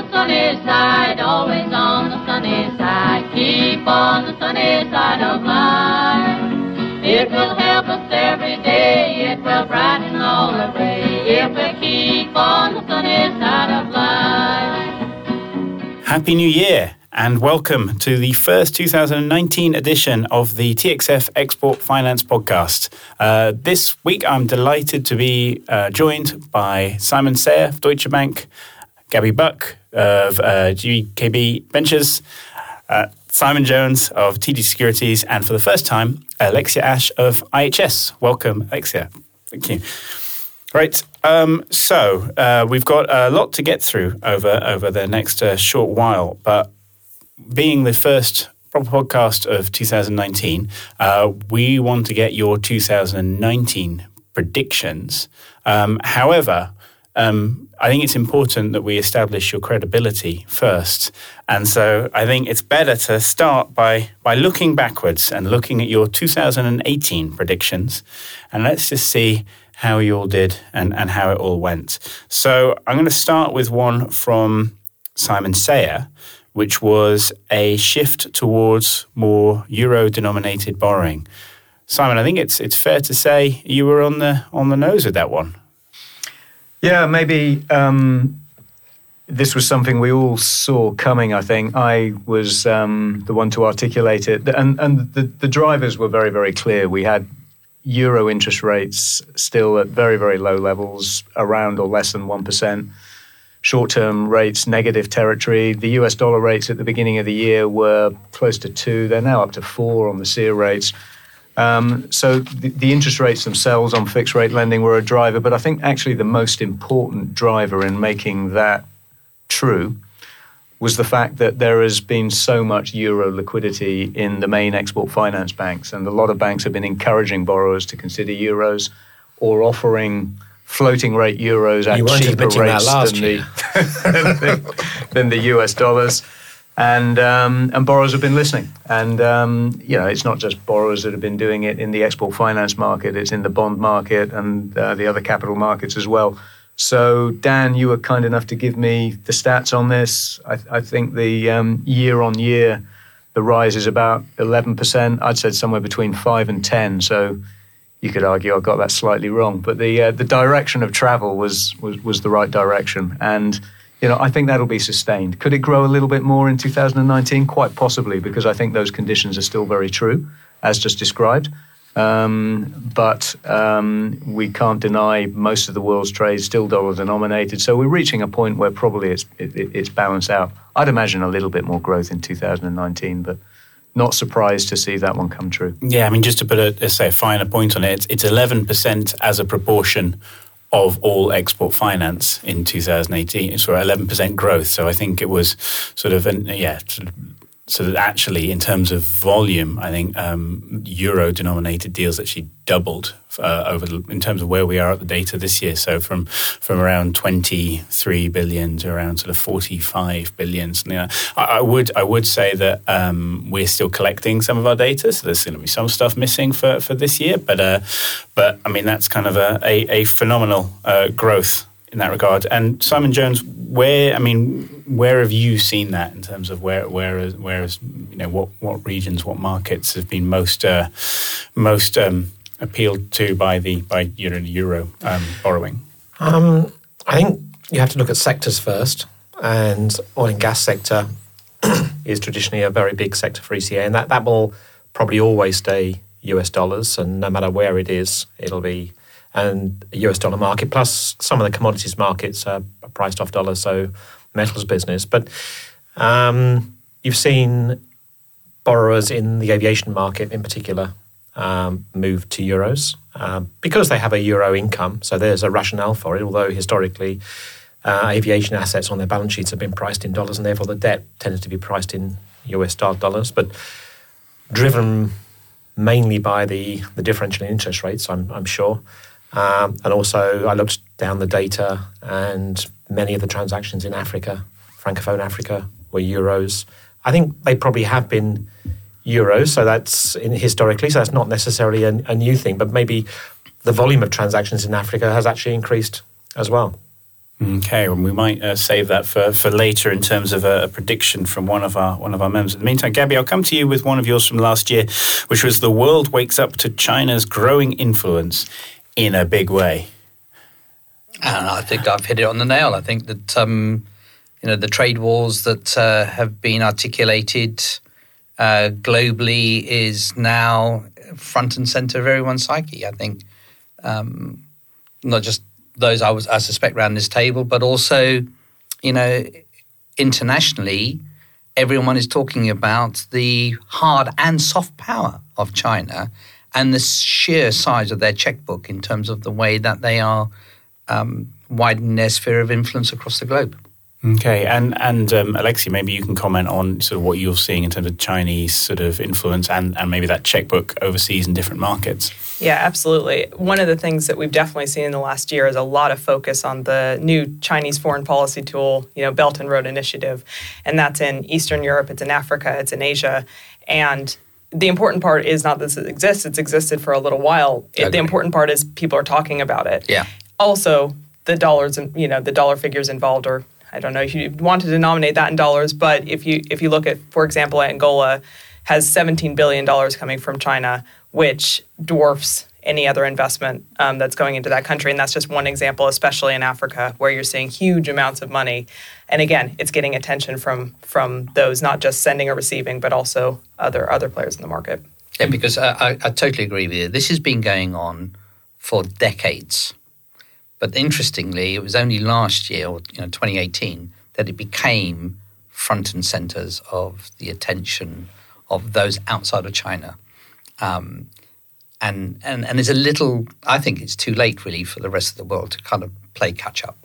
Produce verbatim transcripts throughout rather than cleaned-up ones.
the sunny side, always on the sunny side. Keep on the sunny side of life. It will help us every day, it will brighten all the way, if we keep on the sunny side of life. Happy New Year and welcome to the first two thousand nineteen edition of the T X F Export Finance Podcast. Uh, this week I'm delighted to be uh, joined by Simon Sayer of Deutsche Bank, Gabby Buck of uh, G K B Ventures, uh, Simon Jones of T D Securities, and for the first time, Alexia Ash of I H S. Welcome, Alexia. Thank you. Right, um, so uh, we've got a lot to get through over, over the next uh, short while, but being the first proper podcast of two thousand nineteen, uh, we want to get your two thousand nineteen predictions. Um, however, um, I think it's important that we establish your credibility first. And so I think it's better to start by, by looking backwards and looking at your two thousand eighteen predictions. And let's just see how you all did and, and how it all went. So I'm going to start with one from Simon Sayer, which was a shift towards more euro-denominated borrowing. Simon, I think it's it's fair to say you were on the on the nose with that one. Yeah, maybe um, this was something we all saw coming, I think. I was um, the one to articulate it. And, and the, the drivers were very, very clear. We had euro interest rates still at very, very low levels, around or less than one percent. Short-term rates, negative territory. The U S dollar rates at the beginning of the year were close to two. They're now up to four on the S I R rates. Um, so the, the interest rates themselves on fixed rate lending were a driver, but I think actually the most important driver in making that true was the fact that there has been so much euro liquidity in the main export finance banks, and a lot of banks have been encouraging borrowers to consider euros or offering floating rate euros at cheaper rates than the, than the U S dollars. And um, and borrowers have been listening. And, um, you know, it's not just borrowers that have been doing it in the export finance market. It's in the bond market and uh, the other capital markets as well. So, Dan, you were kind enough to give me the stats on this. I, I think the um, year on year, the rise is about eleven percent. I'd said somewhere between five and ten. So you could argue I got that slightly wrong. But the uh, the direction of travel was, was, was the right direction. And you know, I think that'll be sustained. Could it grow a little bit more in two thousand nineteen? Quite possibly, because I think those conditions are still very true, as just described. Um, but um, we can't deny most of the world's trade still dollar denominated. So we're reaching a point where probably it's it, it's balanced out. I'd imagine a little bit more growth in two thousand nineteen, but not surprised to see that one come true. Yeah, I mean, just to put a, let's say, a finer point on it, it's, it's eleven percent as a proportion of all export finance in two thousand eighteen. It's for eleven percent growth. So I think it was sort of, an, yeah, sort of, sort of actually in terms of volume, I think um, euro-denominated deals actually doubled uh, over the, in terms of where we are at the data this year. So from from around twenty-three billion to around sort of forty-five billion. Something like that. I, I would I would say that um, we're still collecting some of our data, so there's going to be some stuff missing for, for this year. But uh, but I mean that's kind of a a, a phenomenal uh, growth in that regard. And Simon Jones, where I mean, where have you seen that in terms of where where where is you know what, what regions, what markets have been most uh, most um, appealed to by the by euro euro um, borrowing? Um, I think you have to look at sectors first, and oil and gas sector is traditionally a very big sector for E C A, and that, that will probably always stay U S dollars, and no matter where it is, it'll be. And the U S dollar market, plus some of the commodities markets are priced off dollars, so metals business. But um, you've seen borrowers in the aviation market in particular um, move to euros um, because they have a euro income. So there's a rationale for it, although historically uh, aviation assets on their balance sheets have been priced in dollars, and therefore the debt tended to be priced in U S dollars. But driven mainly by the, the differential in interest rates, I'm, I'm sure. Um, and also, I looked down the data, and many of the transactions in Africa, Francophone Africa, were euros. I think they probably have been euros, so that's in, historically, so that's not necessarily a, a new thing, but maybe the volume of transactions in Africa has actually increased as well. Okay, well, we might uh, save that for, for later in terms of a, a prediction from one of our one of our members. In the meantime, Gabby, I'll come to you with one of yours from last year, which was "The world wakes up to China's growing influence in a big way." And I think I've hit it on the nail. I think that um, you know the trade wars that uh, have been articulated uh, globally is now front and center of everyone's psyche. I think um, not just those I was I suspect around this table, but also, you know, internationally, everyone is talking about the hard and soft power of China and the sheer size of their checkbook in terms of the way that they are um, widening their sphere of influence across the globe. Okay, and and um, Alexei, maybe you can comment on sort of what you're seeing in terms of Chinese sort of influence and, and maybe that checkbook overseas in different markets. Yeah, absolutely. One of the things that we've definitely seen in the last year is a lot of focus on the new Chinese foreign policy tool, you know, Belt and Road Initiative, and that's in Eastern Europe, it's in Africa, it's in Asia, and the important part is not that it exists; it's existed for a little while. It, the important part is people are talking about it. Yeah. Also, the dollars and you know the dollar figures involved are. I don't know if you want to denominate that in dollars, but if you if you look at, for example, Angola has seventeen billion dollars coming from China, which dwarfs any other investment um, that's going into that country. And that's just one example, especially in Africa, where you're seeing huge amounts of money. And again, it's getting attention from from those not just sending or receiving, but also other other players in the market. Yeah, because I, I, I totally agree with you. This has been going on for decades. But interestingly, it was only last year, or you know, twenty eighteen, that it became front and centers of the attention of those outside of China. Um, and, and and it's a little, I think it's too late really for the rest of the world to kind of play catch up.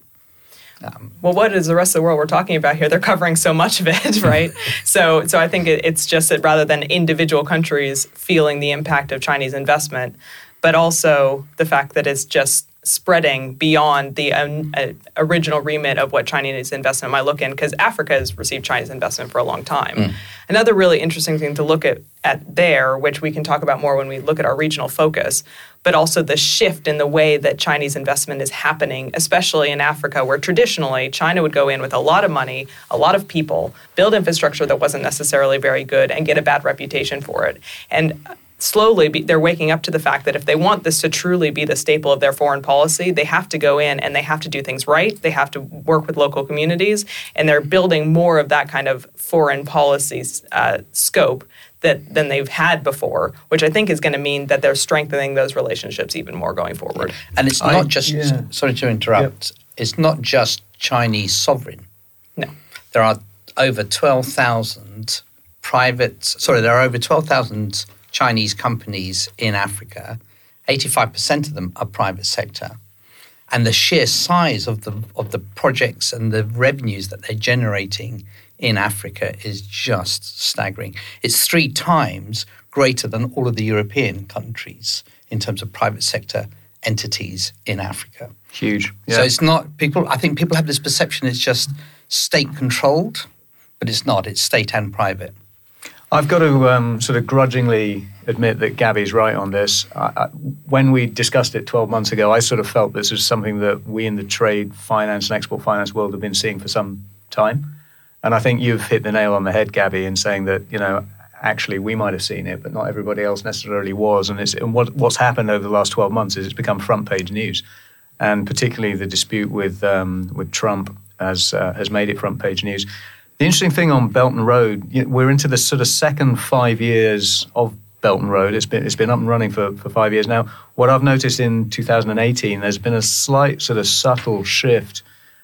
Um, well, what is the rest of the world we're talking about here? They're covering so much of it, right? so so I think it, it's just that rather than individual countries feeling the impact of Chinese investment, but also the fact that it's just spreading beyond the um, uh, original remit of what Chinese investment might look in, because Africa has received Chinese investment for a long time. Mm. Another really interesting thing to look at, at there, which we can talk about more when we look at our regional focus, but also the shift in the way that Chinese investment is happening, especially in Africa, where traditionally China would go in with a lot of money, a lot of people, build infrastructure that wasn't necessarily very good, and get a bad reputation for it. And slowly, be, they're waking up to the fact that if they want this to truly be the staple of their foreign policy, they have to go in and they have to do things right. They have to work with local communities, and they're building more of that kind of foreign policy uh, scope that than they've had before, which I think is going to mean that they're strengthening those relationships even more going forward. And it's not I, just, yeah. sorry to interrupt, yep. It's not just Chinese sovereign. No. There are over twelve thousand private, sorry, there are over twelve thousand Chinese companies in Africa. eighty-five percent of them are private sector. And the sheer size of the of the projects and the revenues that they're generating in Africa is just staggering. It's three times greater than all of the European countries in terms of private sector entities in Africa. Huge. Yeah. So it's not people. I think people have this perception it's just state controlled, but it's not. It's state and private. I've got to um, sort of grudgingly admit that Gabby's right on this. I, I, when we discussed it twelve months ago, I sort of felt this was something that we in the trade finance and export finance world have been seeing for some time. And I think you've hit the nail on the head, Gabby, in saying that, you know, actually we might have seen it, but not everybody else necessarily was. And, it's, and what, what's happened over the last twelve months is it's become front page news. And particularly the dispute with um, with Trump has, uh, has made it front page news. The interesting thing on Belt and Road, we're into the sort of second five years of Belt and Road. It's been it's been up and running for, for five years now. What I've noticed in two thousand eighteen, there's been a slight sort of subtle shift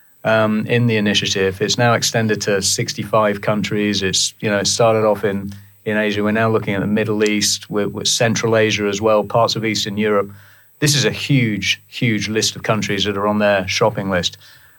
um, in the initiative. It's now extended to sixty-five countries. It's you know it started off in, in Asia. We're now looking at the Middle East, with, with Central Asia as well, parts of Eastern Europe. This is a huge, huge list of countries that are on their shopping list.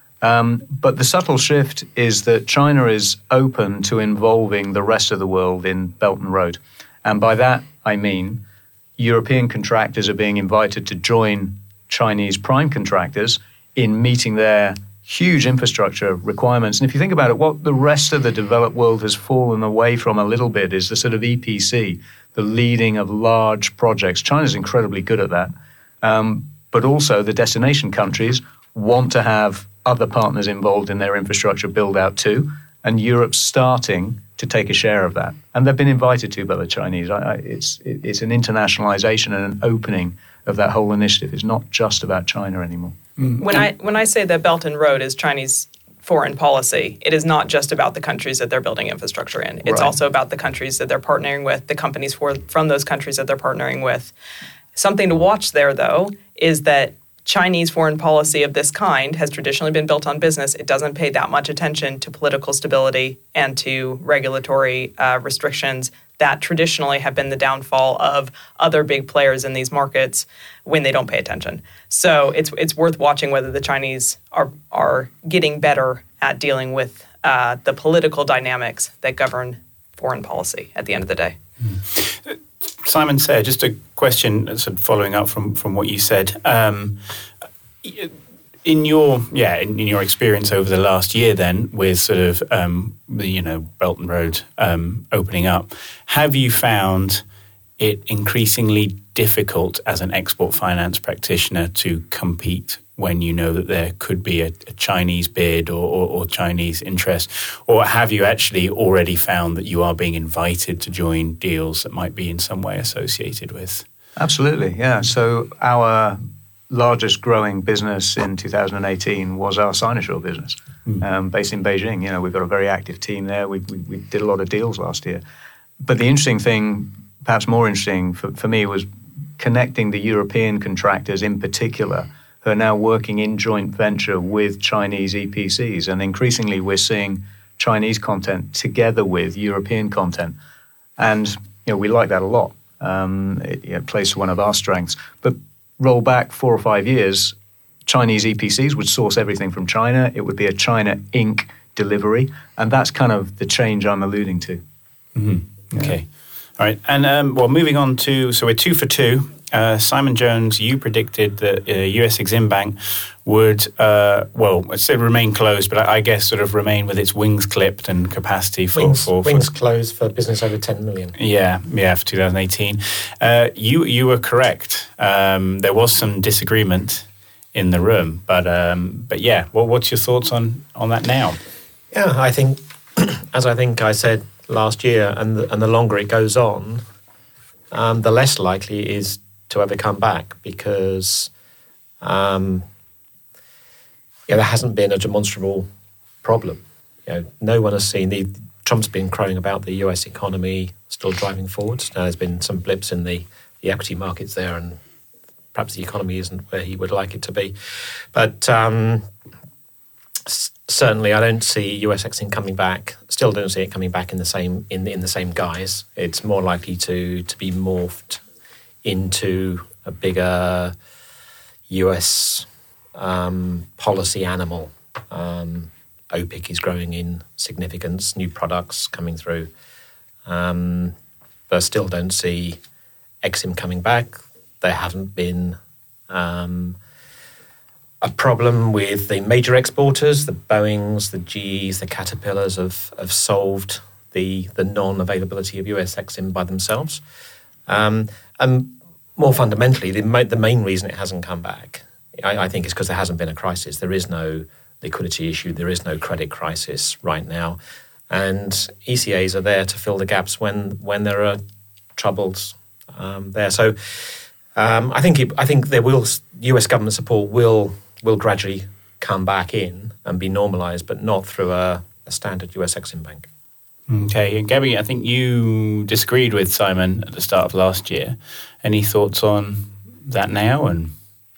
Um, but the subtle shift is that China is open to involving the rest of the world in Belt and Road. And by that, I mean European contractors are being invited to join Chinese prime contractors in meeting their huge infrastructure requirements. And if you think about it, what the rest of the developed world has fallen away from a little bit is the sort of E P C, the leading of large projects. China's incredibly good at that. Um, but also the destination countries want to have other partners involved in their infrastructure build-out too, and Europe's starting to take a share of that. And they've been invited to by the Chinese. I, I, it's, it, it's an internationalization and an opening of that whole initiative. It's not just about China anymore. Mm. When I when I say that Belt and Road is Chinese foreign policy, it is not just about the countries that they're building infrastructure in. It's Right. also about the countries that they're partnering with, the companies for, from those countries that they're partnering with. Something to watch there, though, is that Chinese foreign policy of this kind has traditionally been built on business. It doesn't pay that much attention to political stability and to regulatory uh, restrictions that traditionally have been the downfall of other big players in these markets when they don't pay attention. So it's it's worth watching whether the Chinese are are getting better at dealing with uh, the political dynamics that govern foreign policy at the end of the day. Mm. Simon Sayre, just a question sort of following up from, from what you said. Um, in your yeah, in, in your experience over the last year, then with sort of um, the you know Belt and Road um, opening up, have you found it increasingly difficult as an export finance practitioner to compete when you know that there could be a, a Chinese bid or, or, or Chinese interest? Or have you actually already found that you are being invited to join deals that might be in some way associated with? Absolutely, yeah. So our largest growing business in two thousand eighteen was our Sinosure business, mm. um, based in Beijing. You know, we've got a very active team there. We, we, we did a lot of deals last year. But the interesting thing, perhaps more interesting for, for me, was connecting the European contractors in particular who are now working in joint venture with Chinese E P Cs. And increasingly we're seeing Chinese content together with European content. And, you know, we like that a lot. Um, it, it plays to one of our strengths. But roll back four or five years, Chinese E P Cs would source everything from China. It would be a China Incorporated delivery. And that's kind of the change I'm alluding to. Mm-hmm. Okay. Yeah. All right. And, um, well, moving on to, so we're two for two. Uh, Simon Jones, you predicted that uh, U S Exim Bank would, uh, well, I said remain closed, but I, I guess sort of remain with its wings clipped and capacity for... Wings, for, for wings closed for business over ten million. Yeah, yeah, for two thousand eighteen. Uh, you you were correct. Um, there was some disagreement in the room, but um, but yeah, well, what's your thoughts on, on that now? Yeah, I think, as I think I said last year, and the, and the longer it goes on, um, the less likely it is to ever come back, because um, yeah, there hasn't been a demonstrable problem. You know, no one has seen the Trump's been crowing about the U S economy still driving forwards. Now there's been some blips in the, the equity markets there, and perhaps the economy isn't where he would like it to be. But um, s- certainly, I don't see U S Exim coming back. Still, don't see it coming back in the same in the, in the same guise. It's more likely to to be morphed into a bigger U S um, policy animal. Um, OPIC is growing in significance, new products coming through. Um, but I still don't see Exim coming back. There haven't been um, a problem with the major exporters. The Boeings, the G Es, the Caterpillars have, have solved the, the non-availability of U S Exim by themselves. Um, and more fundamentally, the, the main reason it hasn't come back, I, I think, is because there hasn't been a crisis. There is no liquidity issue. There is no credit crisis right now. And E C As are there to fill the gaps when when there are troubles um, there. So um, I think it, I think there will U S government support will will gradually come back in and be normalised, but not through a, a standard U S Exim Bank. Okay, and Gabby, I think you disagreed with Simon at the start of last year. Any thoughts on that now? And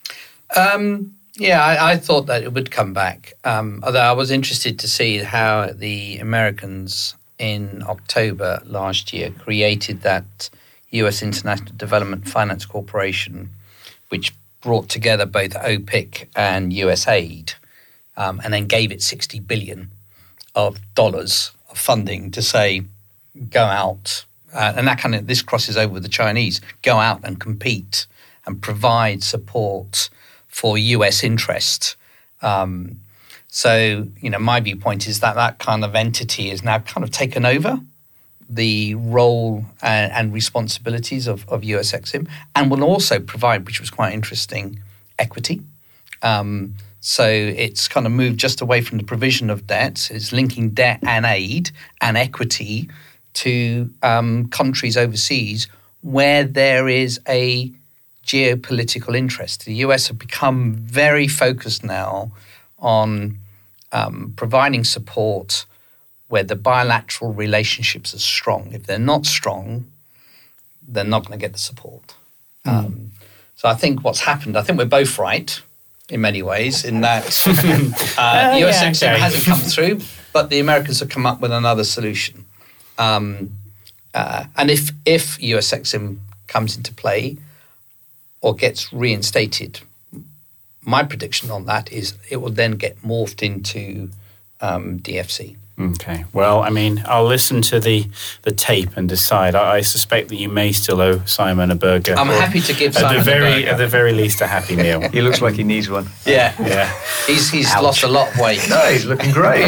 um, yeah, I, I thought that it would come back. Um, although I was interested to see how the Americans in October last year created that U S International Development Finance Corporation, which brought together both OPIC and U S aid, um, and then gave it sixty billion of dollars of funding to say, go out, uh, and that kind of, this crosses over with the Chinese, go out and compete and provide support for U S interest. Um, so, you know, my viewpoint is that that kind of entity is now kind of taken over the role and, and responsibilities of, of U S Exim, and will also provide, which was quite interesting, equity. Um, So it's kind of moved just away from the provision of debt. It's linking debt and aid and equity to um, countries overseas where there is a geopolitical interest. The U S have become very focused now on um, providing support where the bilateral relationships are strong. If they're not strong, they're not going to get the support. Mm. Um, so I think what's happened, I think we're both right in many ways in that uh, U S yeah, Exim okay. hasn't come through, but the Americans have come up with another solution. Um, uh, and if, if U S Exim comes into play or gets reinstated, my prediction on that is it will then get morphed into um, D F C. Okay. Well, I mean, I'll listen to the, the tape and decide. I, I suspect that you may still owe Simon a burger. I'm or happy to give at Simon the very, a burger. At the very least, a happy meal. He looks like he needs one. Yeah. Yeah. He's he's lost a lot of weight. No, he's looking great.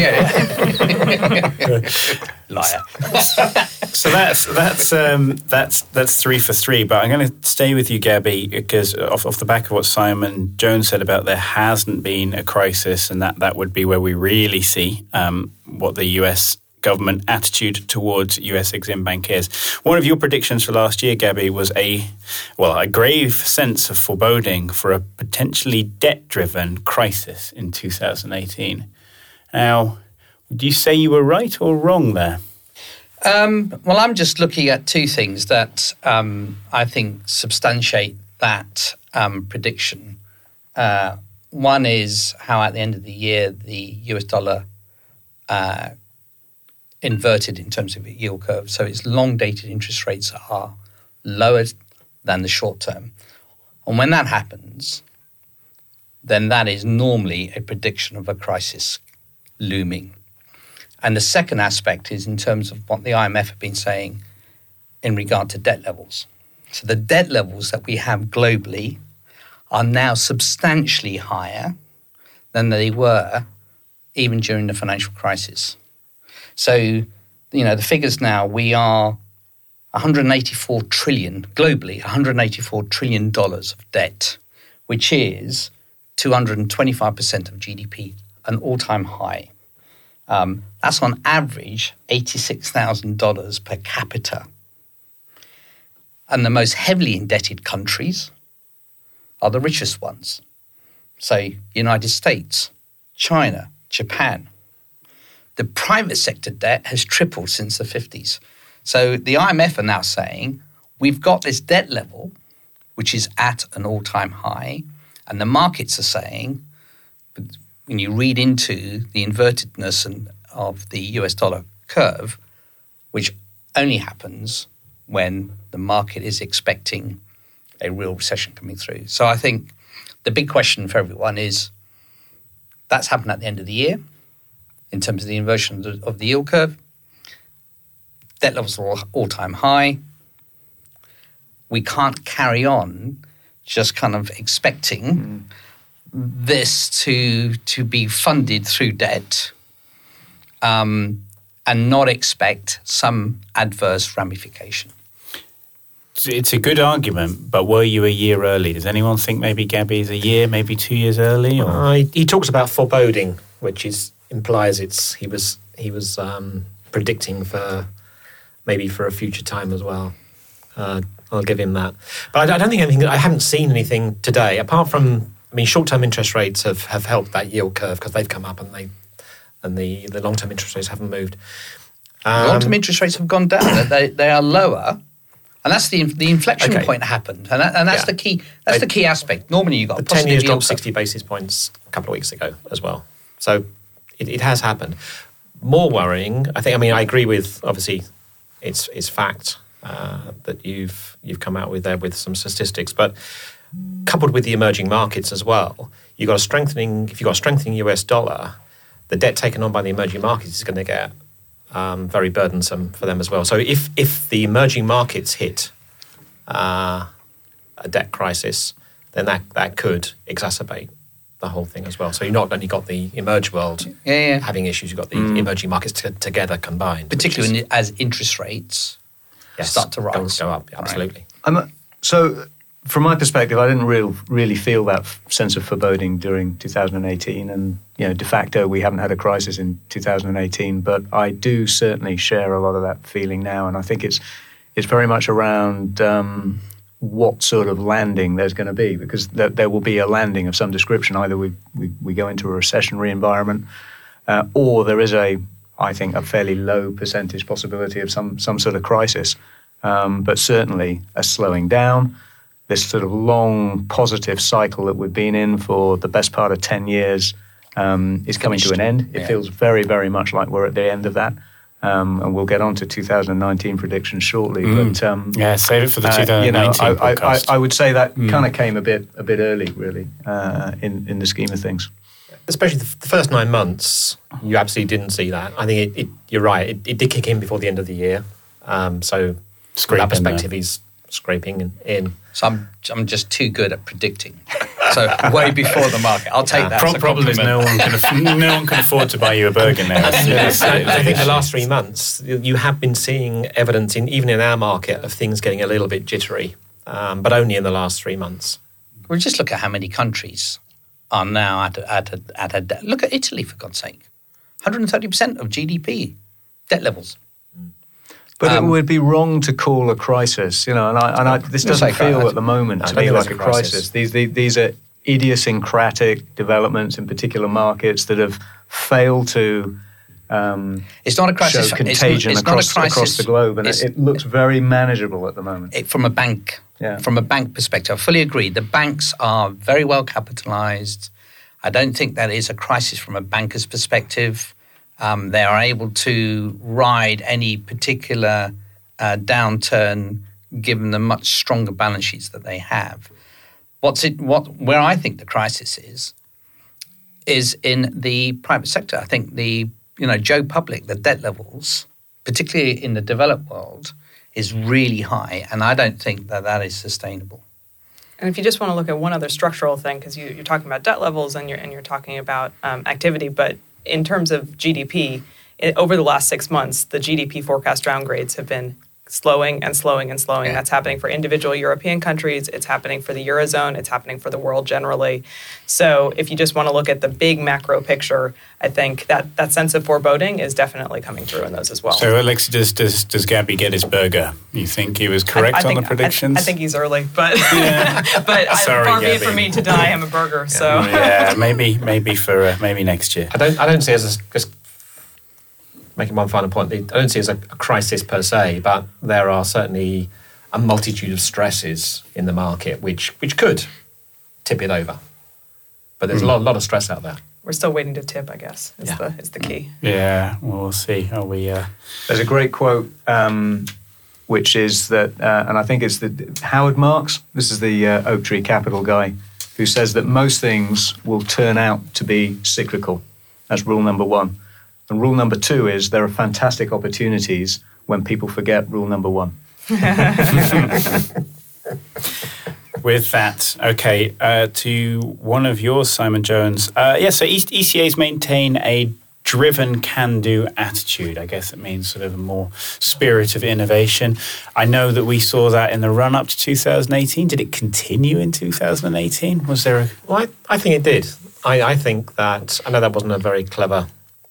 Liar. So that's that's um, that's that's three for three. But I'm going to stay with you, Gabby, because off, off the back of what Simon Jones said about there hasn't been a crisis, and that, that would be where we really see um, what the U S government attitude towards U S Exim Bank is. One of your predictions for last year, Gabby, was a well a grave sense of foreboding for a potentially debt-driven crisis in two thousand eighteen. Now, would you say you were right or wrong there? Um, well, I'm just looking at two things that um, I think substantiate that um, prediction. Uh, one is how at the end of the year the U S dollar uh, inverted in terms of the yield curve. So its long-dated interest rates are lower than the short term. And when that happens, then that is normally a prediction of a crisis looming. And the second aspect is in terms of what the I M F have been saying in regard to debt levels. So the debt levels that we have globally are now substantially higher than they were even during the financial crisis. So, you know, the figures now, we are one hundred eighty-four trillion, globally, one hundred eighty-four trillion dollars of debt, which is two hundred twenty-five percent of G D P, an all-time high. Um, that's on average eighty-six thousand dollars per capita. And the most heavily indebted countries are the richest ones. So United States, China, Japan. The private sector debt has tripled since the fifties. So the I M F are now saying, we've got this debt level, which is at an all-time high, and the markets are saying, when you read into the invertedness and of the U S dollar curve, which only happens when the market is expecting a real recession coming through. So I think the big question for everyone is, that's happened at the end of the year in terms of the inversion of the, of the yield curve. Debt levels are all, all-time high. We can't carry on just kind of expecting mm. this to to be funded through debt um, and not expect some adverse ramification. It's a good argument, but were you a year early? Does anyone think maybe Gabby's a year, maybe two years early? Or? Uh, he, he talks about foreboding, which is implies it's he was he was um, predicting for maybe for a future time as well. Uh, I'll give him that, but I, I don't think anything. I haven't seen anything today apart from. I mean, short-term interest rates have, have helped that yield curve because they've come up and they and the, the long-term interest rates haven't moved. Um, long-term interest rates have gone down. they they are lower. And that's the the inflection okay. point happened, and that, and that's yeah. the key. That's I, the key aspect. Normally, you got the ten years dropped sixty basis points a couple of weeks ago as well. So it, it has happened. More worrying, I think. I mean, I agree with obviously, it's it's fact uh, that you've you've come out with there with some statistics, but coupled with the emerging markets as well, you got a strengthening. If you have got a strengthening U S dollar, the debt taken on by the emerging markets is going to get. Um, very burdensome for them as well. So if if the emerging markets hit uh, a debt crisis, then that, that could exacerbate the whole thing as well. So you've not only got the emerged world yeah, yeah. having issues, you've got the mm. emerging markets t- together combined. Particularly is, as interest rates yes, start to rise. Go, go up, absolutely. Right. Um, so from my perspective, I didn't real, really feel that f- sense of foreboding during two thousand eighteen. And, you know, de facto, we haven't had a crisis in two thousand eighteen. But I do certainly share a lot of that feeling now. And I think it's it's very much around um, what sort of landing there's going to be, because th- there will be a landing of some description. Either we, we, we go into a recessionary environment, uh, or there is a, I think, a fairly low percentage possibility of some, some sort of crisis. Um, but certainly a slowing down. This sort of long positive cycle that we've been in for the best part of ten years um, is coming to an end. It Yeah. feels very, very much like we're at the end of that. Um, and we'll get on to two thousand nineteen predictions shortly. Mm. But um, Yeah, save it for the uh, twenty you know, nineteen I, I, I, podcast. I would say that Mm. kind of came a bit a bit early, really, uh, in in the scheme of things. Especially the, the first nine months, you absolutely didn't see that. I think it, it, you're right. It, it did kick in before the end of the year. Um, so from Scraping that perspective, there. he's scraping in. in. So I'm I'm just too good at predicting. So way before the market. I'll take that. Pro- as a problem is no compliment. one can aff- no one can afford to buy you a burger now. It's- it's- I think the last three months, you have been seeing evidence, in even in our market, of things getting a little bit jittery, um, but only in the last three months. Well, just look at how many countries are now at a, at a, at a debt. Look at Italy, for God's sake. one hundred thirty percent of G D P, debt levels. But Um, it would be wrong to call a crisis, you know. And, I, and I, this It's doesn't like feel that. at the moment I to don't me think like it's a a crisis. crisis. These, these these are idiosyncratic developments in particular markets that have failed to um, It's not a crisis. show It's- contagion it's, across not a crisis. across the globe, and It's- it, it looks very manageable at the moment. it, from a bank, Yeah. from a bank perspective, I fully agree. The banks are very well capitalized. I don't think that is a crisis from a banker's perspective. Um, they are able to ride any particular uh, downturn, given the much stronger balance sheets that they have. What's it? What where I think the crisis is is in the private sector. I think the you know Joe Public, the debt levels, particularly in the developed world, is really high, and I don't think that that is sustainable. And if you just want to look at one other structural thing, because you, you're talking about debt levels and you're and you're talking about um, activity, but in terms of G D P, it, over the last six months, the G D P forecast downgrades have been slowing and slowing and slowing. Yeah. That's happening for individual European countries. It's happening for the Eurozone. It's happening for the world generally. So if you just want to look at the big macro picture, I think that that sense of foreboding is definitely coming through in those as well. So, Alexi, does, does, does Gabby get his burger? You think he was correct I, I think, on the predictions? I, I think he's early, but but I, Sorry, far be it Gabby. for me to deny him a burger. So yeah, maybe maybe for uh, maybe next year. I don't. I don't see it as a, just making one final point. I don't see it as a, a crisis per se, but there are certainly a multitude of stresses in the market which which could tip it over. But there's a lot, lot of stress out there. we're still waiting to tip, I guess, is Yeah. the is the key. Yeah, well, we'll see. Are we? Uh, There's a great quote, um, which is that, uh, and I think it's the Howard Marks. This is the uh, Oak Tree Capital guy, who says that most things will turn out to be cyclical. That's rule number one. And rule number two is there are fantastic opportunities when people forget rule number one. With that, okay, uh, to one of yours, Simon Jones. Uh, yeah, so E- ECAs maintain a driven can-do attitude. I guess it means sort of a more spirit of innovation. I know that we saw that in the run-up to two thousand eighteen. Did it continue in two thousand eighteen? Was there a... Well, I, I think it did. I, I think that, I know that wasn't a very clever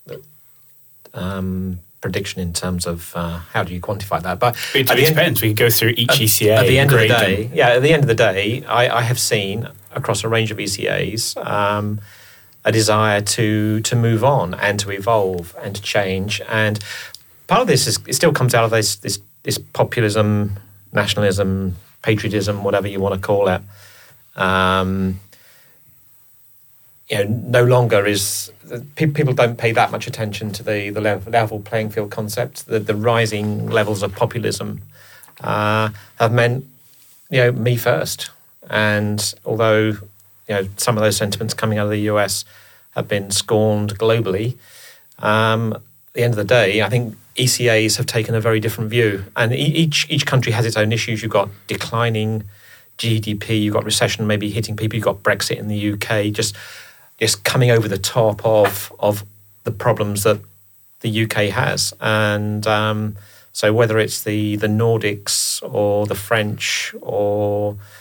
um, prediction in terms of uh, how do you quantify that, but It, at it the end- depends. We could go through each at, E C A. At the end of the grade day, them. yeah, at the end of the day, I, I have seen across a range of E C As um, a desire to to move on and to evolve and to change. And part of this is it still comes out of this this, this populism, nationalism, patriotism, whatever you want to call it. Um, you know, no longer is pe- people don't pay that much attention to the the level, level playing field concept. The, the rising levels of populism uh, have meant, you know, me first. And although, you know, some of those sentiments coming out of the U S have been scorned globally, um, at the end of the day, I think E C As have taken a very different view. And e- each each country has its own issues. You've got declining G D P, you've got recession maybe hitting people, you've got Brexit in the U K, just just coming over the top of of the problems that the U K has. And um, so whether it's the, the Nordics or the French or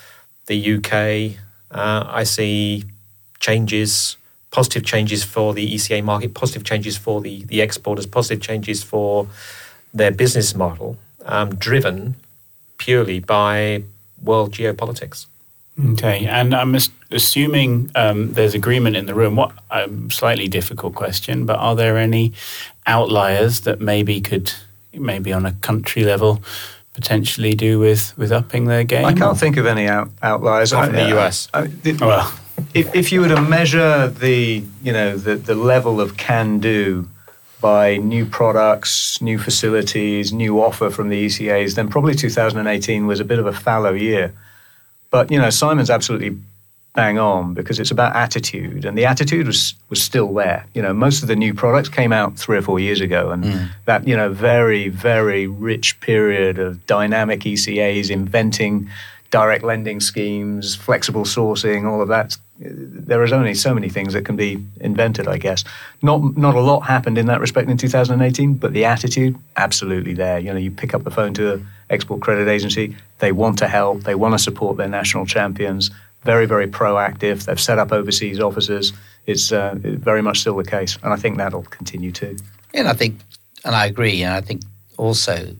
the U K, uh, I see changes, positive changes for the E C A market, positive changes for the, the exporters, positive changes for their business model, um, driven purely by world geopolitics. Okay, and I'm assuming um, there's agreement in the room. What a um, slightly difficult question, but are there any outliers that maybe could, maybe on a country level, potentially do with, with upping their game? I can't think of any out, outliers. Apart from the U S. I, I, the, Well, if, if you were to measure the, you know, the, the level of can-do by new products, new facilities, new offer from the E C As, then probably two thousand eighteen was a bit of a fallow year. But, you know, Simon's absolutely bang on, because it's about attitude, and the attitude was was still there. You know, most of the new products came out three or four years ago, and mm. that, you know, very, very rich period of dynamic E C As inventing direct lending schemes, flexible sourcing, all of that. There is only so many things that can be invented, I guess. Not not a lot happened in that respect in two thousand eighteen, but the attitude, absolutely there. You know, you pick up the phone to an export credit agency, they want to help, they want to support their national champions, very, very proactive. They've set up overseas offices. It's uh, very much still the case, and I think that'll continue too. And I think, and I agree, and I think also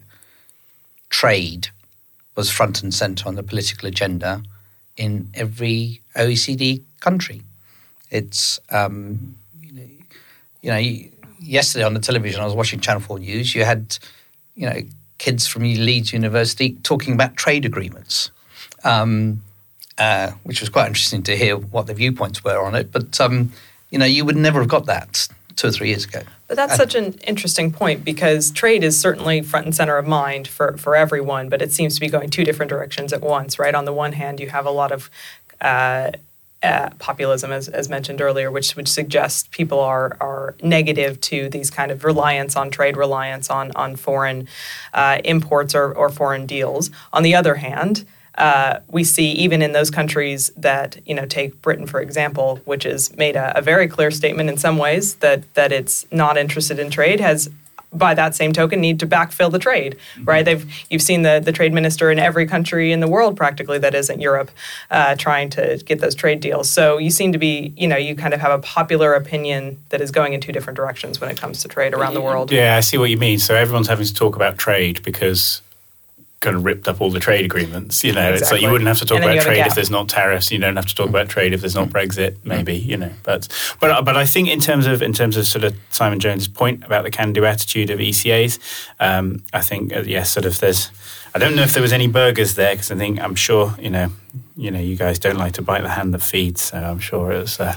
trade was front and centre on the political agenda in every O E C D country. It's, um, you know, you know, yesterday on the television, I was watching Channel four News, you had, you know, kids from Leeds University talking about trade agreements, um, uh, which was quite interesting to hear what the viewpoints were on it. But, um, you know, you would never have got that two or three years ago. But that's such an interesting point, because trade is certainly front and center of mind for, for everyone, but it seems to be going two different directions at once, right? On the one hand, you have a lot of uh, uh, populism, as, as mentioned earlier, which would suggest people are are negative to these kind of reliance on trade, reliance on, on foreign uh, imports or, or foreign deals. On the other hand, Uh, we see even in those countries that, you know, take Britain, for example, which has made a, a very clear statement in some ways that that it's not interested in trade, has, by that same token, need to backfill the trade, right? They've You've seen the, the trade minister in every country in the world practically that isn't Europe uh, trying to get those trade deals. So you seem to be, you know, you kind of have a popular opinion that is going in two different directions when it comes to trade around the world. Yeah, I see what you mean. So everyone's having to talk about trade because kind of ripped up all the trade agreements, you know. Exactly. It's like you wouldn't have to talk about trade if there's not tariffs. You don't have to talk about trade if there's not Brexit, maybe, you know. But but but I think in terms of in terms of sort of Simon Jones' point about the can-do attitude of E C As, um, I think uh, yes, yeah, sort of there's. I don't know if there was any burgers there, because I think I'm sure you know you know you guys don't like to bite the hand that feeds, so I'm sure it was. Uh,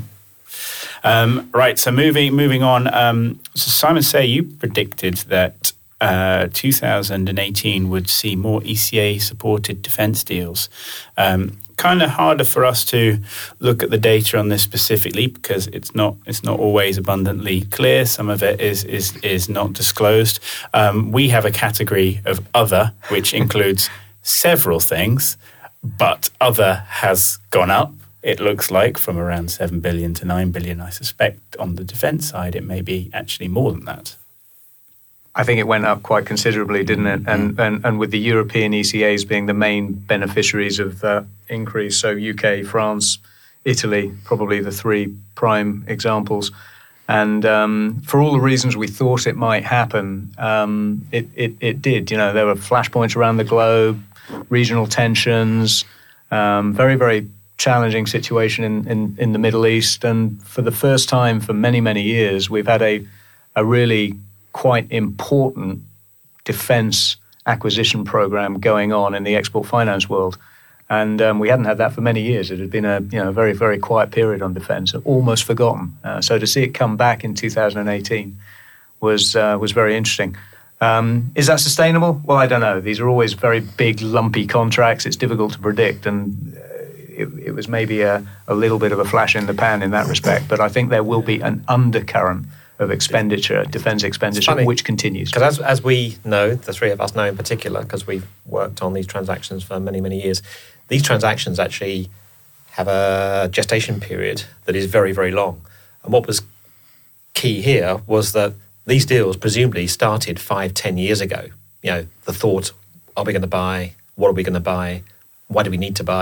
um, right, so moving moving on. Um, so Simon Say, you predicted that Uh, two thousand eighteen would see more E C A-supported defence deals. Um, kind of harder for us to look at the data on this specifically, because it's not it's not always abundantly clear. Some of it is is is not disclosed. Um, we have a category of other, which includes several things, but other has gone up. It looks like from around seven billion to nine billion. I suspect on the defence side, it may be actually more than that. I think it went up quite considerably, didn't it? And, and and with the European E C As being the main beneficiaries of that increase, so U K, France, Italy, probably the three prime examples. And um, for all the reasons we thought it might happen, um, it, it, it did. You know, there were flashpoints around the globe, regional tensions, um, very, very challenging situation in, in, in the Middle East. And for the first time for many, many years, we've had a, a really quite important defence acquisition program going on in the export finance world. And um, we hadn't had that for many years. It had been a you know very, very quiet period on defence, almost forgotten. Uh, so to see it come back in two thousand eighteen was uh, was very interesting. Um, is that sustainable? Well, I don't know. These are always very big, lumpy contracts. It's difficult to predict. And uh, it, it was maybe a, a little bit of a flash in the pan in that respect. But I think there will be an undercurrent of expenditure, defence expenditure, which continues. Because as, as we know, the three of us know in particular, because we've worked on these transactions for many, many years, these transactions actually have a gestation period that is very, very long. And what was key here was that these deals presumably started five, ten years ago. You know, the thought, are we going to buy? What are we going to buy? Why do we need to buy?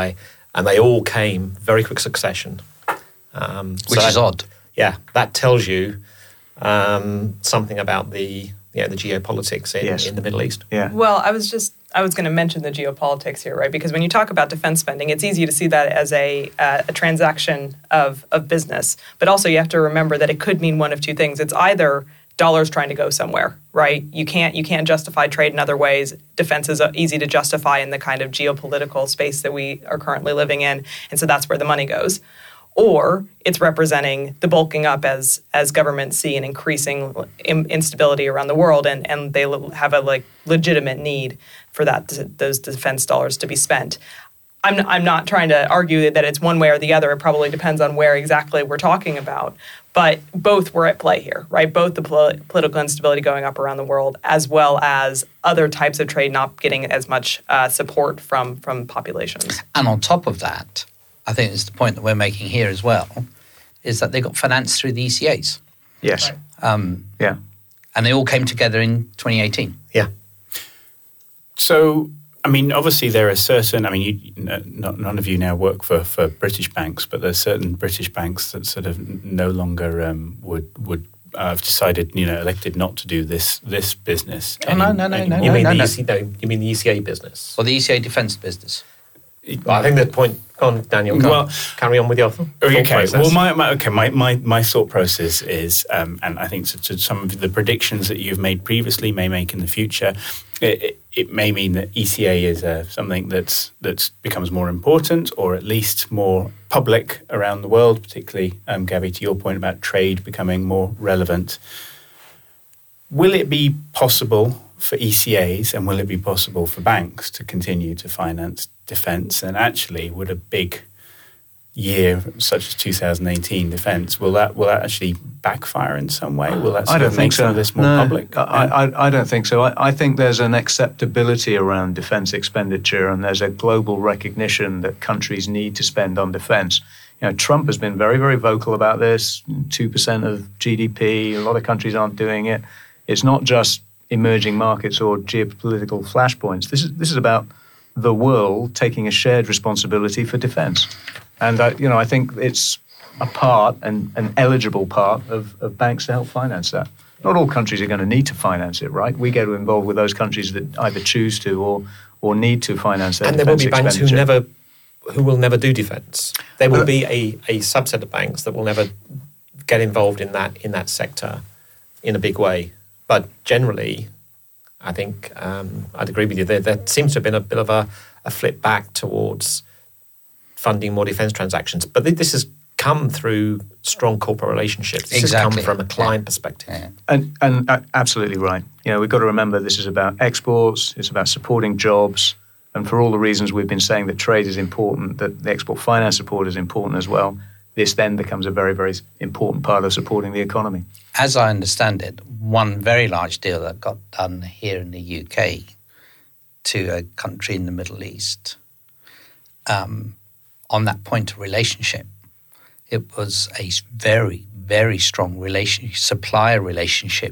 and they all came very quick succession. Um, so Which is that- odd. Yeah, that tells you um, something about the you know, the geopolitics in, Yes. in the Middle East. Yeah. Well, I was just I was going to mention the geopolitics here, right? Because when you talk about defense spending, it's easy to see that as a uh, a transaction of of business, but also you have to remember that it could mean one of two things. It's either dollars trying to go somewhere, right? You can't you can't justify trade in other ways. Defense is uh, easy to justify in the kind of geopolitical space that we are currently living in, and so that's where the money goes. Or it's representing the bulking up as as governments see an increasing in, instability around the world, and, and they have a like legitimate need for that those defense dollars to be spent. I'm I'm not trying to argue that it's one way or the other. It probably depends on where exactly we're talking about. But both were at play here, right? Both the pol- political instability going up around the world, as well as other types of trade not getting as much uh, support from from populations. And on top of that, I think it's the point that we're making here as well, is that they got financed through the E C As. Yes. Right. Um, Yeah. and they all came together in twenty eighteen. Yeah. So, I mean, obviously there are certain, I mean, you, n- not, none of you now work for, for British banks, but there's certain British banks that sort of no longer um, would would uh, have decided, you know, elected not to do this this business. Oh, no, no, no, anymore. no, You mean no, the no. E C, no, you mean the E C A business? Or the E C A defence business. Well, I think the point. Go on, Daniel. Go Well- on. Carry on with your thought Okay. process. Well, my, my okay, my, my, my thought process is, um, and I think to, to some of the predictions that you've made previously may make in the future, it, it, it may mean that E C A is uh, something that's that's becomes more important, or at least more public around the world. Particularly, um, Gabby, to your point about trade becoming more relevant. Will it be possible for E C As, and will it be possible for banks to continue to finance defence? And actually, would a big year such as two thousand eighteen defence, will that will that actually backfire in some way? Will that I sort don't of think make some so. of this more no, public? I, I, I don't think so. I, I think there's an acceptability around defence expenditure, and there's a global recognition that countries need to spend on defence. You know, Trump has been very, very vocal about this. Two percent of G D P. A lot of countries aren't doing it. It's not just emerging markets or geopolitical flashpoints. This is this is about the world taking a shared responsibility for defence. And I, you know, I think it's a part, and an eligible part of, of banks to help finance that. Not all countries are going to need to finance it, right? We get involved with those countries that either choose to or or need to finance their and there will defence be banks who expenditure. never, who will never do defence. There will be a, a subset of banks that will never get involved in that in that sector in a big way. But generally, I think um, I'd agree with you. There, there seems to have been a bit of a, a flip back towards funding more defence transactions. But th- this has come through strong corporate relationships. This Exactly. has come from a client Yeah. perspective. Yeah. And, and uh, absolutely right. You know, we've got to remember this is about exports, it's about supporting jobs, and for all the reasons we've been saying that trade is important, that the export finance support is important as well, this then becomes a very, very important part of supporting the economy. As I understand it, one very large deal that got done here in the U K to a country in the Middle East, um, on that point of relationship, it was a very, very strong relation, supplier relationship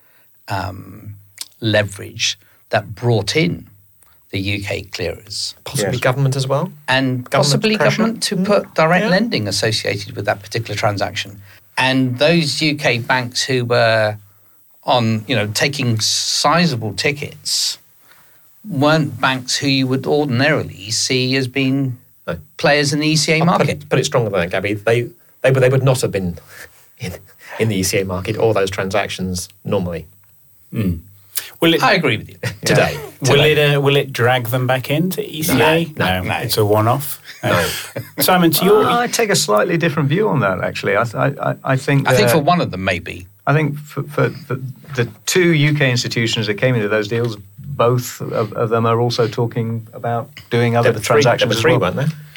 um, leverage that brought in the U K clearers. Possibly Yes. government as well. And possibly pressure? government to put direct Yeah. lending associated with that particular transaction. And those U K banks who were on, you know, taking sizable tickets weren't banks who you would ordinarily see as being No. players in the E C A I'll market. Put it, put it stronger than that, Gabby. They, they, would- they would not have been in, in the E C A market or those transactions normally. Will it I agree with you. Today. will Today. it uh, will it drag them back into E C A? No, no, no. It's a one-off. No. Simon, to your, I take a slightly different view on that, actually. I, I, I think I think uh, for one of them, maybe. I think for, for, for the two U K institutions that came into those deals, both of, of them are also talking about doing other There were three, there transactions were as three, well. weren't there?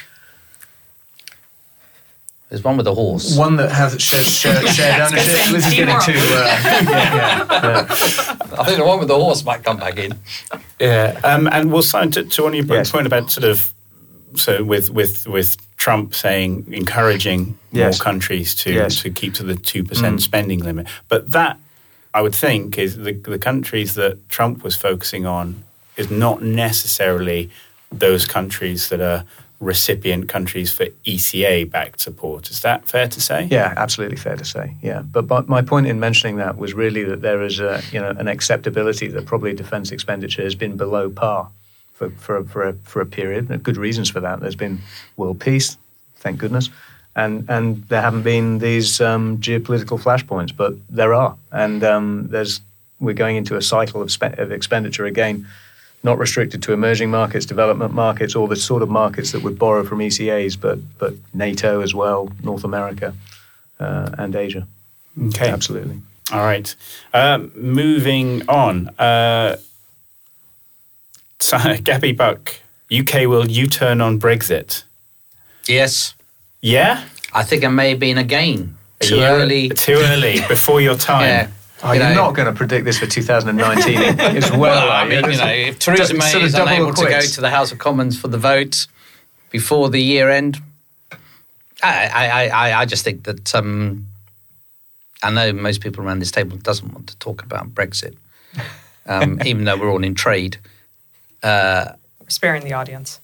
There's one with a horse. One that has shared, shared, shared ownership. say, This is getting teamwork. too. Uh, yeah, yeah. I think the one with the horse might come back in. yeah, um, and we'll sign to, to one of your Yes. point about sort of so with with with Trump saying encouraging Yes. more countries to Yes. to keep to the two percent Mm. spending limit, but that I would think is the the countries that Trump was focusing on is not necessarily those countries that are recipient countries for E C A-backed support. Is that fair to say? Yeah, absolutely fair to say. Yeah, but, but my point in mentioning that was really that there is a you know an acceptability that probably defence expenditure has been below par for for for a, for a period. There are good reasons for that. There's been world peace, thank goodness, and and there haven't been these um, geopolitical flashpoints, but there are, and um, there's we're going into a cycle of, spe- of expenditure again. Not restricted to emerging markets, development markets, or the sort of markets that would borrow from E C As, but but NATO as well, North America uh, and Asia. Okay, absolutely. All right. Um, moving on. Uh, so, Gabby Buck, U K will U-turn on Brexit. Yes. Yeah? I think I may have been again too Yeah, early. Too early, before your time. Yeah. Oh, You you're know- not going to predict this for two thousand nineteen as well. Well, I are you? mean, you know, if Theresa May Sort of is double unable to go quits. to the House of Commons for the vote before the year end, I, I, I, I just think that um, I know most people around this table doesn't want to talk about Brexit, um, even though we're all in trade. Uh, Sparing the audience.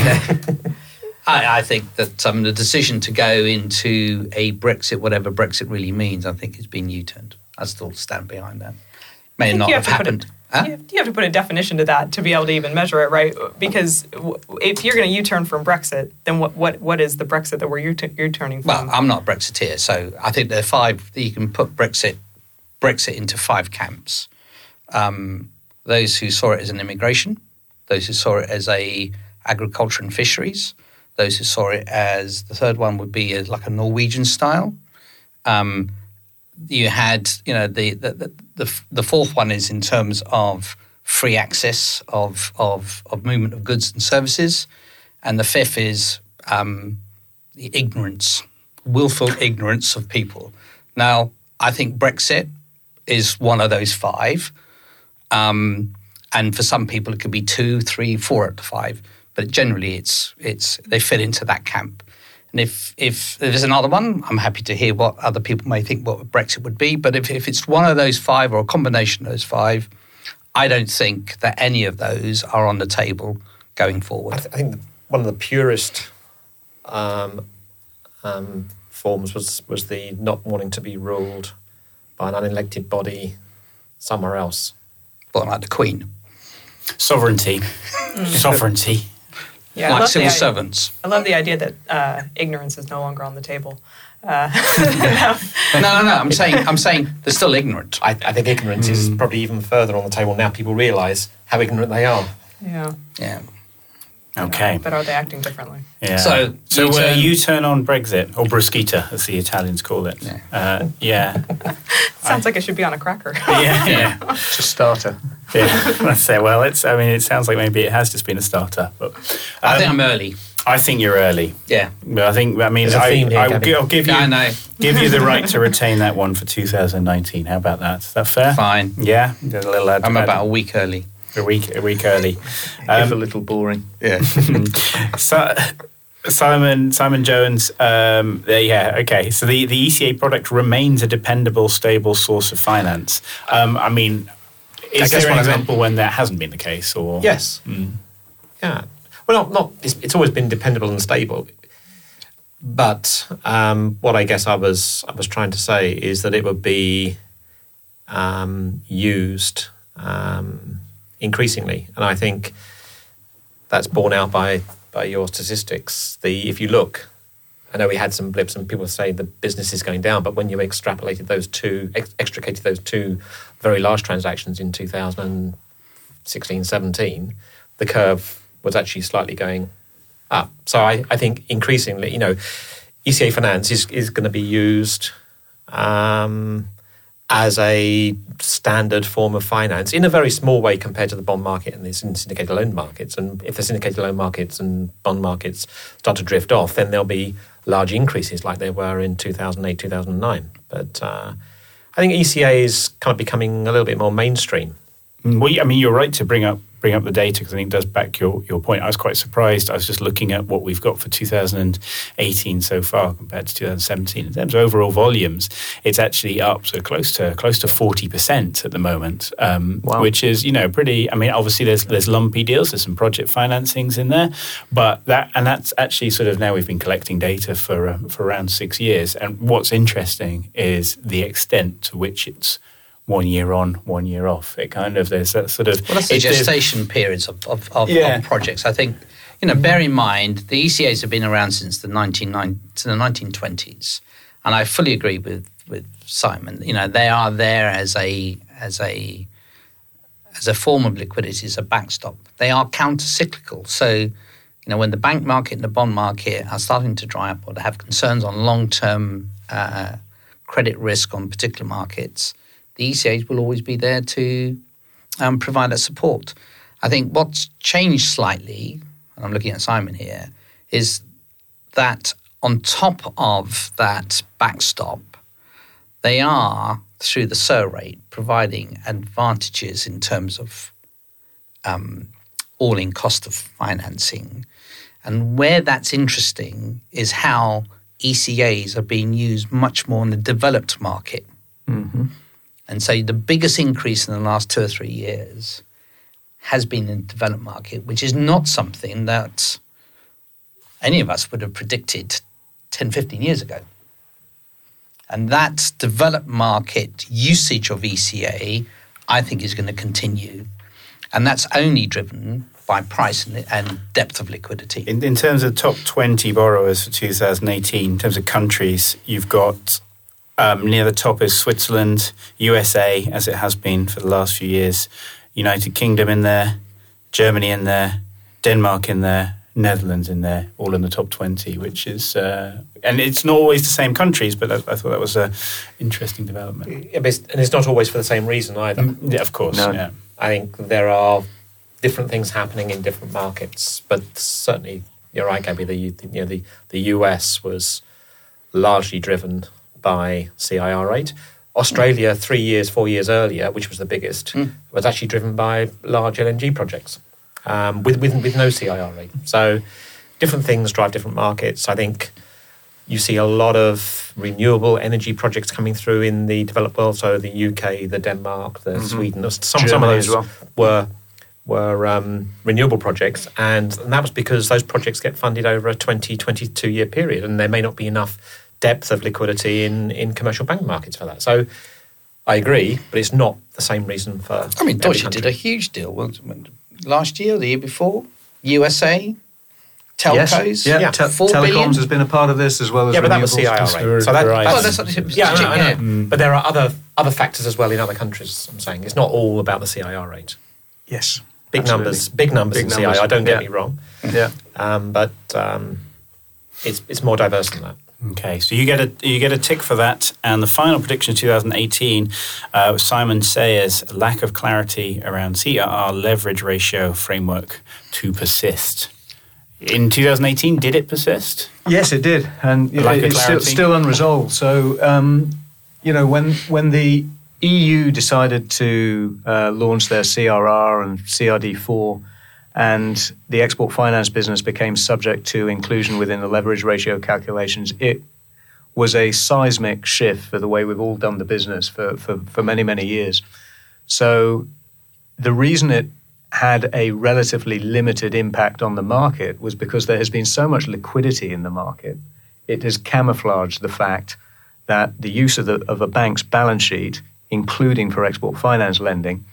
I, I think that um, the decision to go into a Brexit, whatever Brexit really means, I think has been U-turned. I still stand behind that. May think not you have, have to put happened. it- Huh? You have, you have to put a definition to that to be able to even measure it, right? Because w- if you're going to U-turn from Brexit, then what what what is the Brexit that we're U- U-turning from? Well, I'm not a Brexiteer, so I think there are five. You can put Brexit Brexit into five camps. Um, those who saw it as an immigration, those who saw it as a agriculture and fisheries, those who saw it as the third one would be as like a Norwegian style. Um, you had, you know, the the, the the the fourth one is in terms of free access of of of movement of goods and services, and the fifth is um, the ignorance, willful ignorance of people. Now, I think Brexit is one of those five, um, and for some people it could be two, three, four out of five. But generally, it's it's they fit into that camp. And if, if there's another one, I'm happy to hear what other people may think what Brexit would be. But if, if it's one of those five or a combination of those five, I don't think that any of those are on the table going forward. I, th- I think one of the purest um, um, forms was, was the not wanting to be ruled by an unelected body somewhere else. But like the Queen, Sovereignty. Sovereignty. yeah, I like love civil the, servants. I love the idea that uh, ignorance is no longer on the table. Uh, No, no, no. I'm saying, I'm saying they're still ignorant. I, I think ignorance is probably even further on the table now. People realise how ignorant they are. yeah. Yeah. Okay. But are they acting differently? Yeah. So, so uh, U-turn- U-turn on Brexit, or bruschetta, as the Italians call it. Yeah. Uh, yeah. Sounds like it should be on a cracker. yeah. Yeah. It's a starter. Yeah. That's it. Well, it's. I mean, it sounds like maybe it has just been a starter, but I think um, I'm early. I think you're early. Yeah. But I think. I mean, There's a I, theme here, I will Gabby. gi- I'll give you. I know. Give you the right to retain that one for two thousand nineteen. How about that? Is that fair? Fine. Yeah. There's a little ad- I'm ad- about a week early. a week. A week early. if a Um, little boring. Yeah. so, Simon Simon Jones. Um, uh, yeah. Okay. So the, the E C A product remains a dependable, stable source of finance. Um, I mean, is guess there an what I meant- example when that hasn't been the case? Or Yes. Mm. Yeah. Well, not, not it's, it's always been dependable and stable. But um, what I guess I was I was trying to say is that it would be um, used um, increasingly, and I think that's borne out by by your statistics. The if you look, I know we had some blips, and people say the business is going down, but when you extrapolated those two, ex- extricated those two very large transactions in two thousand sixteen seventeen, the curve was actually slightly going up. So I, I think increasingly, you know, E C A finance is, is going to be used um, as a standard form of finance in a very small way compared to the bond market and the syndicated loan markets. And if the syndicated loan markets and bond markets start to drift off, then there'll be large increases like there were in two thousand eight, two thousand nine. But uh, I think E C A is kind of becoming a little bit more mainstream. Well, I mean, you're right to bring up bring up the data because I think it does back your, your point. I was quite surprised. I was just looking at what we've got for two thousand eighteen so far compared to two thousand seventeen. In terms of overall volumes, it's actually up so close to close to forty percent at the moment, um, wow. which is, you know, pretty. I mean, obviously there's there's lumpy deals, there's some project financings in there, but that and that's actually sort of now we've been collecting data for uh, for around six years. And what's interesting is the extent to which it's one year on, one year off. It kind of, there's that sort of... Well, that's the gestation periods of, of, of, yeah. of projects. I think, you know, bear in mind, the E C As have been around since the nineteen nineteen twenties. And I fully agree with, with Simon. You know, they are there as a as a as a form of liquidity, as a backstop. They are counter-cyclical. So, you know, when the bank market and the bond market are starting to dry up or to have concerns on long-term uh, credit risk on particular markets, the E C As will always be there to um, provide that support. I think what's changed slightly, and I'm looking at Simon here, is that on top of that backstop, they are, through the S O rate, providing advantages in terms of um, all-in cost of financing. And where that's interesting is how E C As are being used much more in the developed market. Mm-hmm. And so the biggest increase in the last two or three years has been in the developed market, which is not something that any of us would have predicted ten, fifteen years ago. And that developed market usage of E C A, I think, is going to continue. And that's only driven by price and, and depth of liquidity. In, in terms of top twenty borrowers for two thousand eighteen, in terms of countries, you've got um, near the top is Switzerland, U S A, as it has been for the last few years, United Kingdom in there, Germany in there, Denmark in there, Netherlands in there, all in the top twenty, which is, uh, and it's not always the same countries, but I, I thought that was an interesting development. Yeah, but it's, and it's not always for the same reason either. Yeah, of course. No. Yeah. I think there are different things happening in different markets, but certainly you're right, Gabby. The you know the the U S was largely driven by C I R rate. Australia, three years, four years earlier, which was the biggest, mm. was actually driven by large L N G projects um, with, with with no C I R rate. So different things drive different markets. I think you see a lot of renewable energy projects coming through in the developed world. So the U K, the Denmark, the mm-hmm. Sweden, some, some of those well. were were um, renewable projects, and, and that was because those projects get funded over a twenty, twenty-two year period, and there may not be enough depth of liquidity in, in commercial bank markets for that. So I agree, but it's not the same reason for I mean, Deutsche did a huge deal last year, the year before, U S A, telcos. Yes. Yeah, yeah. Te- four telecoms billion. has been a part of this as well as yeah, but that was renewables. C I R rate. So that, Right. Oh, that's, that's not, yeah, I know, I know. yeah. Mm. But there are other other factors as well in other countries. I'm saying it's not all about the C I R rate. Yes. Big Absolutely. numbers, big numbers Big in numbers. C I R. Don't get Yeah. me wrong. Yeah. Um, but um, it's it's more diverse than that. Okay, so you get a you get a tick for that, and the final prediction of two thousand eighteen uh, was Simon Sayers' lack of clarity around C I R leverage ratio framework to persist. In two thousand eighteen, did it persist? Yes, it did, and you know, Lack of it's still, clarity. still unresolved. So, um, you know, when when the E U decided to uh, launch their C R R and C R D four, and the export finance business became subject to inclusion within the leverage ratio calculations, it was a seismic shift for the way we've all done the business for, for, for many, many years. So the reason it had a relatively limited impact on the market was because there has been so much liquidity in the market. It has camouflaged the fact that the use of, the, of a bank's balance sheet, including for export finance lending,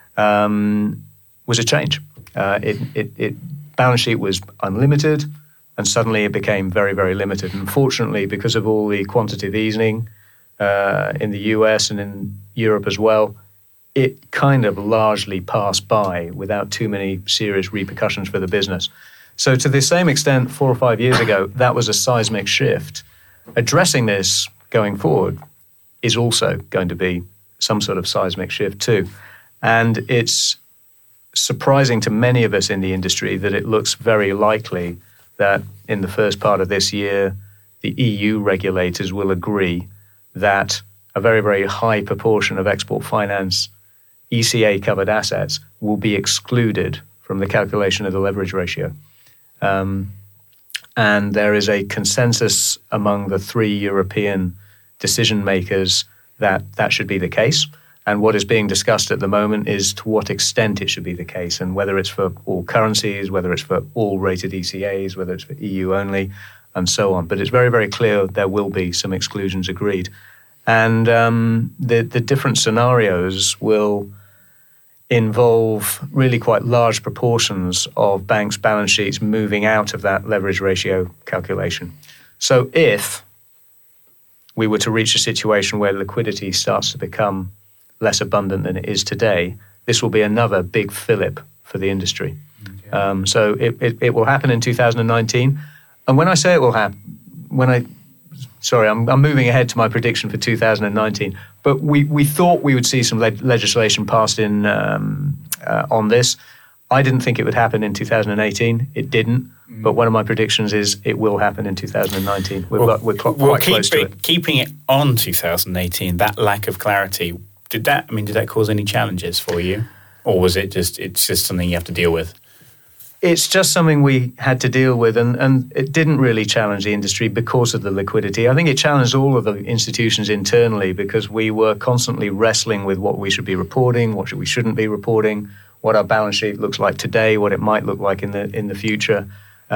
um, was a change. Uh, it, it, it balance sheet was unlimited, and suddenly it became very, very limited. And fortunately, because of all the quantitative easing uh, in the U S and in Europe as well, it kind of largely passed by without too many serious repercussions for the business. So to the same extent, four or five years ago, that was a seismic shift. Addressing this going forward is also going to be some sort of seismic shift too. And it's surprising to many of us in the industry that it looks very likely that in the first part of this year, the E U regulators will agree that a very, very high proportion of export finance E C A-covered assets will be excluded from the calculation of the leverage ratio. Um, and there is a consensus among the three European decision makers that that should be the case. And what is being discussed at the moment is to what extent it should be the case, and whether it's for all currencies, whether it's for all rated E C As, whether it's for E U only, and so on. But it's very, very clear there will be some exclusions agreed. And um, the, the different scenarios will involve really quite large proportions of banks' balance sheets moving out of that leverage ratio calculation. So if we were to reach a situation where liquidity starts to become less abundant than it is today, this will be another big fillip for the industry. Okay. Um, so it, it, it will happen in two thousand nineteen. And when I say it will happen, when I, sorry, I'm, I'm moving ahead to my prediction for two thousand nineteen, but we, we thought we would see some le- legislation passed in um, uh, on this. I didn't think it would happen in two thousand eighteen. It didn't. Mm. But one of my predictions is it will happen in two thousand nineteen. We're, well, we're cl- quite well, close to it, it. Keeping it on two thousand eighteen, that lack of clarity, did that, I mean, did that cause any challenges for you? Or was it just, it's just something you have to deal with? It's just something we had to deal with, and, and it didn't really challenge the industry because of the liquidity. I think it challenged all of the institutions internally because we were constantly wrestling with what we should be reporting, what we shouldn't be reporting, what our balance sheet looks like today, what it might look like in the in the future,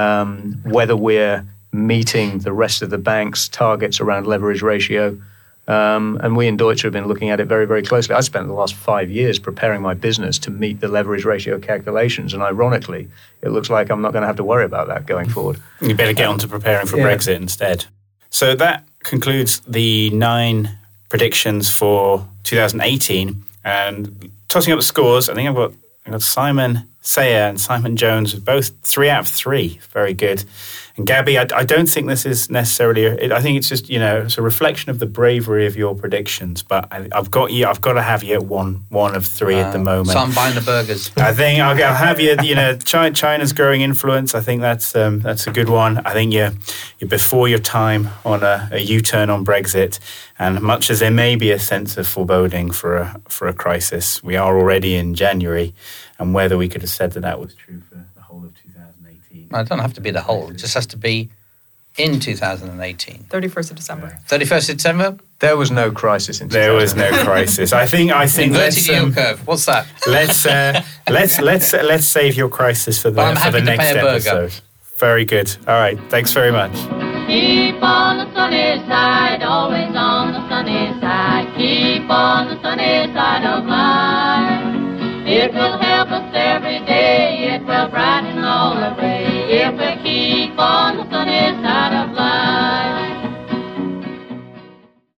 um, whether we're meeting the rest of the bank's targets around leverage ratio. Um, and we in Deutsche have been looking at it very, very closely. I spent the last five years preparing my business to meet the leverage ratio calculations. And ironically, it looks like I'm not going to have to worry about that going forward. You better get on to preparing for yeah. Brexit instead. So that concludes the nine predictions for two thousand eighteen. And tossing up the scores, I think I've got, I've got Simon Sayer and Simon Jones, both three out of three. Very good. And Gabby, I, I don't think this is necessarily. A, I think it's just, you know, it's a reflection of the bravery of your predictions. But I, I've got you. I've got to have you at one, one of three uh, at the moment. So I'm buying the burgers. I think I'll, I'll have you. You know, China's growing influence. I think that's um, that's a good one. I think you're you're before your time on a, a U-turn on Brexit. And much as there may be a sense of foreboding for a for a crisis, we are already in January, and whether we could have said that that was true for the whole of two thousand eighteen. It doesn't have to be the whole. It just has to be in two thousand eighteen. thirty-first of December. thirty-first of December? There was no crisis in There was no crisis. I think. I think. Inverted yield um, curve. What's that? Let's uh, let's let's uh, let's save your crisis for the for the next episode. Very good. All right. Thanks very much. Keep on the sunny side, always on the sunny side. Keep on the sunny side of life. It will help.